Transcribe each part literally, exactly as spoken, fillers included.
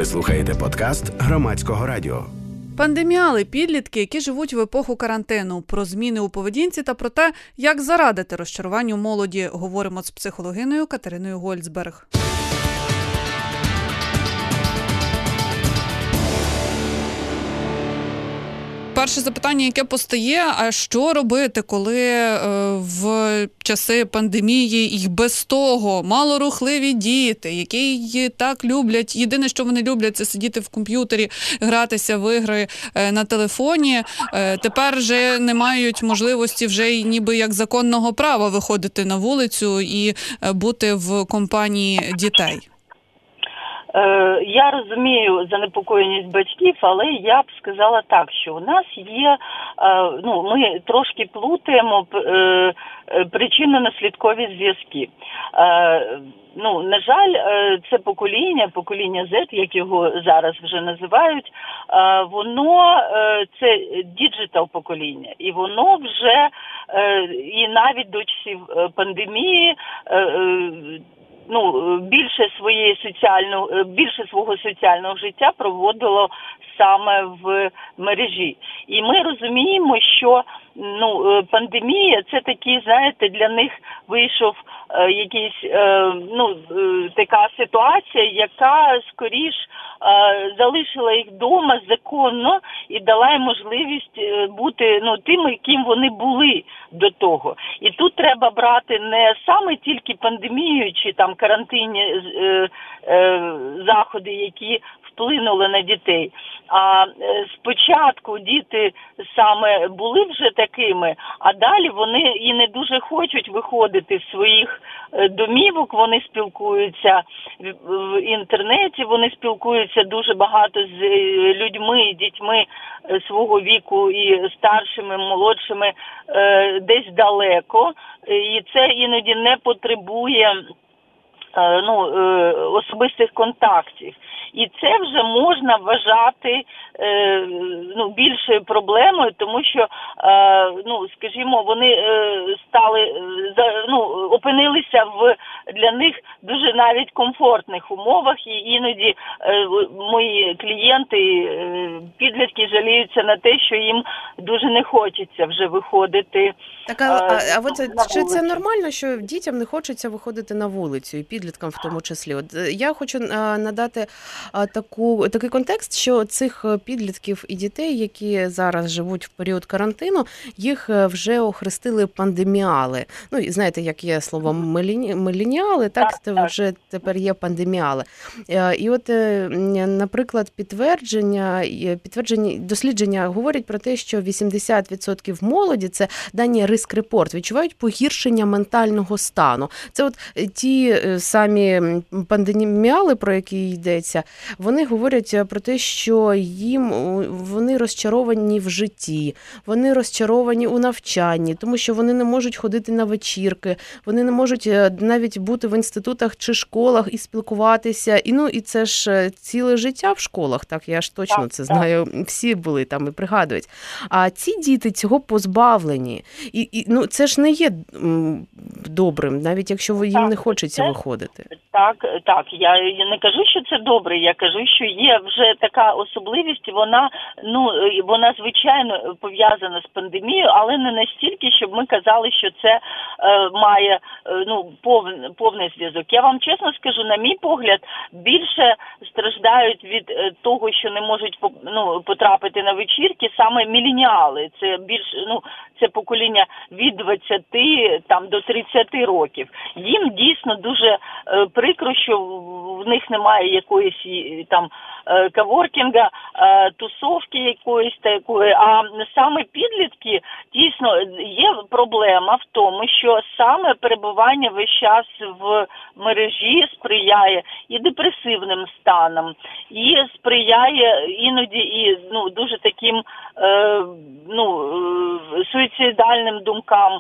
Ви слухаєте подкаст Громадського радіо. Пандеміали – підлітки, які живуть в епоху карантину. Про зміни у поведінці та про те, як зарадити розчаруванню молоді, говоримо з психологиною Катериною Гольцберг. Перше запитання, яке постає, а що робити, коли е, в часи пандемії і без того малорухливі діти, які так люблять, єдине, що вони люблять, це сидіти в комп'ютері, гратися в ігри е, на телефоні, е, тепер вже не мають можливості вже й ніби як законного права виходити на вулицю і е, бути в компанії дітей. Я розумію занепокоєність батьків, але я б сказала так, що у нас є, ну, ми трошки плутаємо причинно-наслідкові зв'язки. Ну, на жаль, це покоління, покоління Z, як його зараз вже називають, воно, це діджитал покоління, і воно вже, і навіть до часів пандемії, ну, більше своєї соціального, більше свого соціального життя проводило саме в мережі. І ми розуміємо, що, ну, пандемія – це такі, знаєте, для них вийшов е, якийсь, е, ну, е, така ситуація, яка скоріш е, залишила їх вдома законно і дала їм можливість бути, ну, тими, ким вони були до того. І тут треба брати не саме тільки пандемію чи там карантинні е, е, заходи, які вплинули на дітей. А спочатку діти саме були вже такими, а далі вони і не дуже хочуть виходити з своїх домівок, вони спілкуються в інтернеті, вони спілкуються дуже багато з людьми, дітьми свого віку і старшими, молодшими десь далеко. І це іноді не потребує, ну, особистих контактів. І це вже можна вважати, е, ну, більшою проблемою, тому що, е, ну, скажімо, вони е, стали, за, ну, опинилися в для них дуже навіть комфортних умовах, і іноді е, мої клієнти, е, підлітки жаліються на те, що їм дуже не хочеться вже виходити. Так, а, а, а от чи це нормально, що дітям не хочеться виходити на вулицю, і підліткам в тому числі? От я хочу а, надати а, таку, такий контекст, що цих підлітків і дітей, які зараз живуть в період карантину, їх вже охрестили пандеміали. Ну, і знаєте, як є слово меліні, мелініали, так, так, так, вже тепер є пандеміали. І от, наприклад, підтвердження, підтвердження, дослідження говорять про те, що вісімдесят відсотків молоді, це дані Риск-Репорт, відчувають погіршення ментального стану. Це от ті самі пандеміали, про які йдеться, вони говорять про те, що їм вони розчаровані в житті, вони розчаровані у навчанні, тому що вони не можуть ходити на вечірки, вони не можуть навіть бути в інститутах чи школах і спілкуватися. І, ну, і це ж ціле життя в школах, так, я ж точно так, це знаю, так. Всі були там і пригадують. А ці діти цього позбавлені. І, і ну, це ж не є добрим, навіть якщо їм так, не хочеться це, виходити. Так, так, я, я не кажу, що це добре, я кажу, що є вже така особливість, вона, ну, вона звичайно пов'язана з пандемією, але не настільки, щоб ми казали, що це е, має е, ну, пов, повний зв'язок. Я вам чесно скажу, на мій погляд, більше страждають від е, того, що не можуть, ну, потрапити на вечірки, саме міленіали. Це більш, ну, це покоління від двадцяти там до тридцяти років. Їм дійсно дуже е, прикро, що в них немає якоїсь там каворкінга, тусовки якоїсь такої. А саме підлітки, дійсно, є проблема в тому, що саме перебування весь час в мережі сприяє і депресивним станам, і сприяє іноді і, ну, дуже таким е, ну, суїцидальним думкам,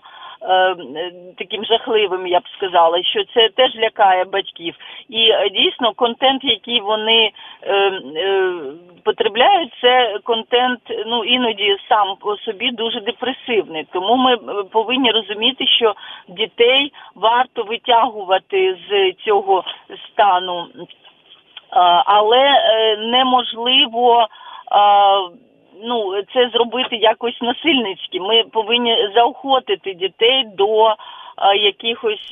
таким жахливим, я б сказала, що це теж лякає батьків. І дійсно контент, який вони е, е, потребляють, це контент, ну, іноді сам по собі дуже депресивний. Тому ми повинні розуміти, що дітей варто витягувати з цього стану але неможливо ну, це зробити якось насильницьки. Ми повинні заохотити дітей до якихось...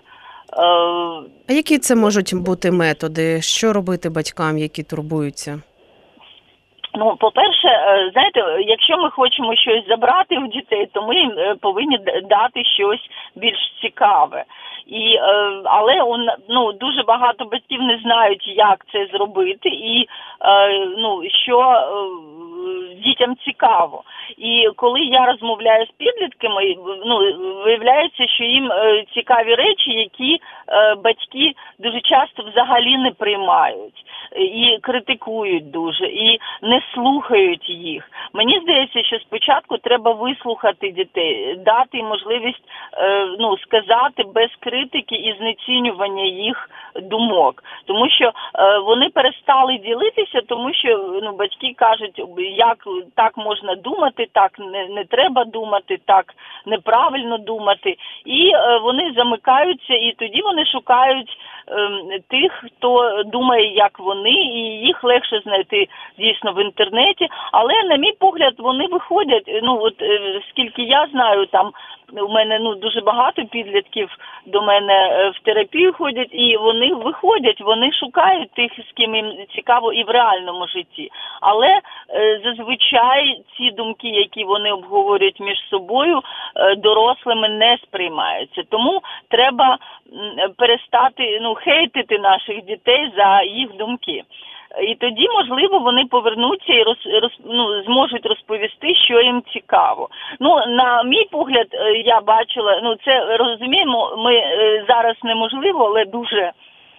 А які це можуть бути методи? Що робити батькам, які турбуються? Ну, по-перше, знаєте, якщо ми хочемо щось забрати у дітей, то ми їм повинні дати щось більш цікаве. І, але ну, дуже багато батьків не знають, як це зробити і ну, що дітям цікаво. І коли я розмовляю з підлітками, ну, виявляється, що їм цікаві речі, які батьки дуже часто взагалі не приймають і критикують дуже, і не слухають їх. Мені здається, що спочатку треба вислухати дітей, дати їм можливість ну, сказати без критики і знецінювання їх думок. Тому що вони перестали ділитися, тому що ну, батьки кажуть, як так можна думати, так не, не треба думати, так неправильно думати. І вони замикаються, і тоді вони шукають тих, хто думає, як вони, і їх легше знайти дійсно в інтернеті. Але, на мій погляд, вони виходять, ну от скільки я знаю, там у мене ну дуже багато підлітків до мене в терапію ходять, і вони виходять, вони шукають тих, з ким їм цікаво і в реальному житті. Але е, зазвичай ці думки, які вони обговорюють між собою, е, дорослими не сприймаються. Тому треба м, перестати ну хейтити наших дітей за їх думки. І тоді, можливо, вони повернуться і роз, роз, ну, зможуть розповісти, що їм цікаво. Ну, на мій погляд, я бачила, ну, це, розуміємо, ми зараз неможливо, але дуже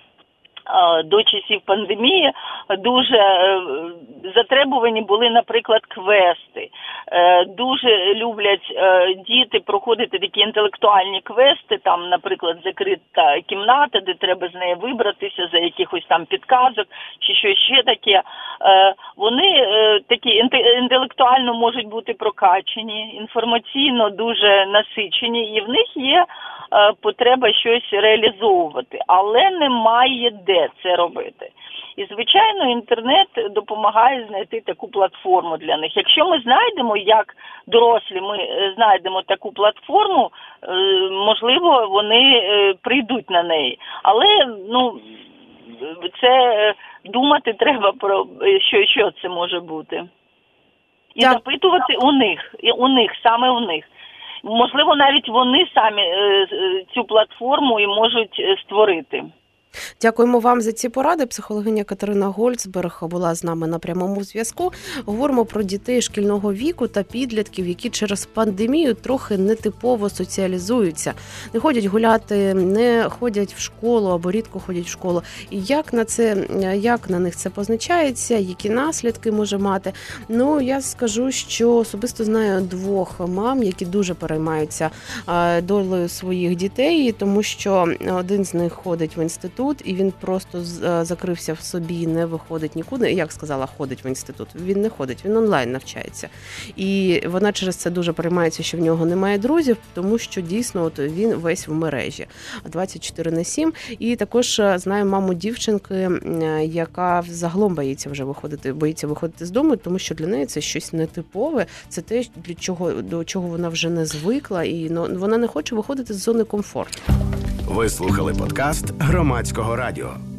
до часів пандемії дуже затребувані були, наприклад, квести. Дуже люблять діти проходити такі інтелектуальні квести, там, наприклад, закрита кімната, де треба з неї вибратися за якихось там підказок чи щось ще таке. Вони такі інтелектуально можуть бути прокачені, інформаційно дуже насичені, і в них є потреба щось реалізовувати, але немає де це робити. І, звичайно, інтернет допомагає знайти таку платформу для них. Якщо ми знайдемо, як дорослі, ми знайдемо таку платформу, можливо, вони прийдуть на неї. Але, ну, це думати треба про що, що це може бути. І так. Запитувати у них, і у них, саме у них. Можливо, навіть вони самі цю платформу і можуть створити. Дякуємо вам за ці поради. Психологиня Катерина Гольцберг була з нами на прямому зв'язку. Говоримо про дітей шкільного віку та підлітків, які через пандемію трохи нетипово соціалізуються. Не ходять гуляти, не ходять в школу або рідко ходять в школу. І як на це, як на них це позначається, які наслідки може мати? Ну, я скажу, що особисто знаю двох мам, які дуже переймаються долею своїх дітей, тому що один з них ходить в інститут, і він просто закрився в собі, не виходить нікуди. Як сказала, ходить в інститут. Він не ходить, він онлайн навчається. І вона через це дуже переймається, що в нього немає друзів, тому що дійсно от він весь в мережі двадцять чотири на сім. І також знаю маму дівчинки, яка загалом боїться вже виходити, боїться виходити з дому, тому що для неї це щось нетипове, це те, для чого, до чого вона вже не звикла, і ну, вона не хоче виходити з зони комфорту. Ви слухали подкаст Громадського радіо.